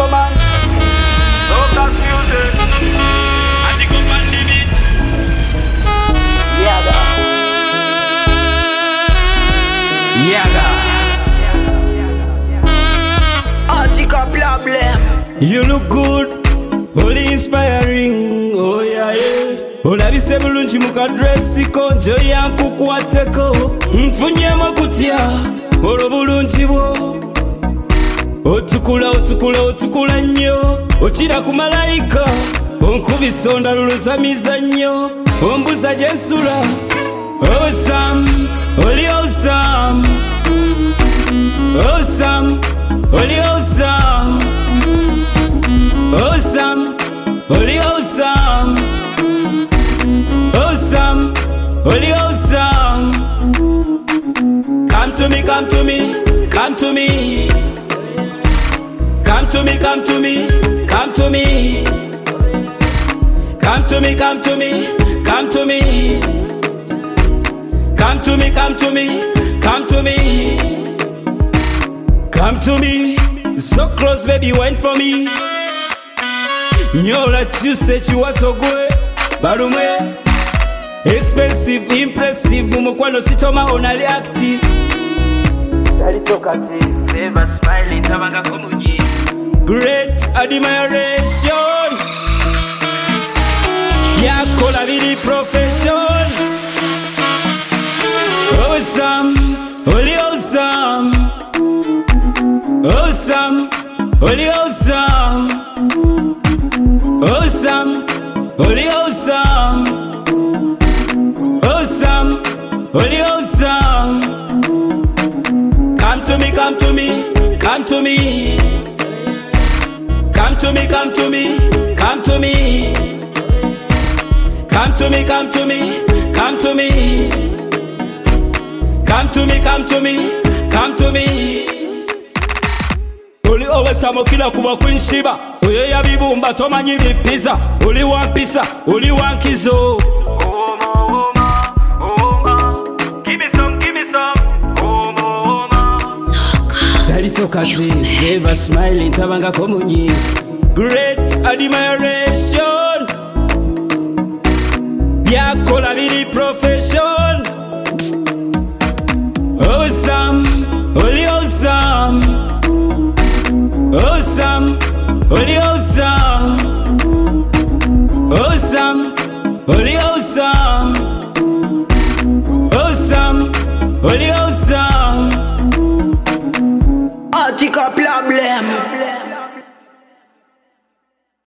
man. Focus music. I think up and leave it. Yaga. Article problem. You look good, holy inspiring, oh yeah yeah. Olabise bulungi mukadresi konjo yankukwateko nfunyemu kutya olwo bulungi bwo otukula nnyo okira ku malayika onkubisa ondalulutamiza nnyo ombuza gye nsula awesome oli awesome awesome oli awesome awesome oli awesome awesome, holy awesome. Come to me, come to me, come to me. Come to me, come to me, come to me. Come to me, come to me, come to me. Come to me, come to me, come to me. Come to me, so close, baby, wait for me. Nyola chuse chiwatogwe, balume. Expensive, impressive, mumukwano sitoma onali active. Sali talkative, never smiling, tabanga komunyi. Great admiration. Yakola bili profession. Awesome, holy awesome. Awesome, holy awesome. Awesome, holy awesome. Awesome, holy awesome. Come to me, come to me, come to me. Come to me, come to me, come to me. Come to me, come to me, come to me. Come to me, come to me, come to me. Oli owesamo kila kuba kwinshiba. Oyo yabibumba tomanyi bipiza. Oli wampisa, oli wankizo. Sali talkative, never smiling, tabanga komunyi. Great admiration. Yakola bili profession. Awesome, holy awesome. Awesome, holy awesome. Awesome, holy awesome. Awesome, holy awesome. Article problem.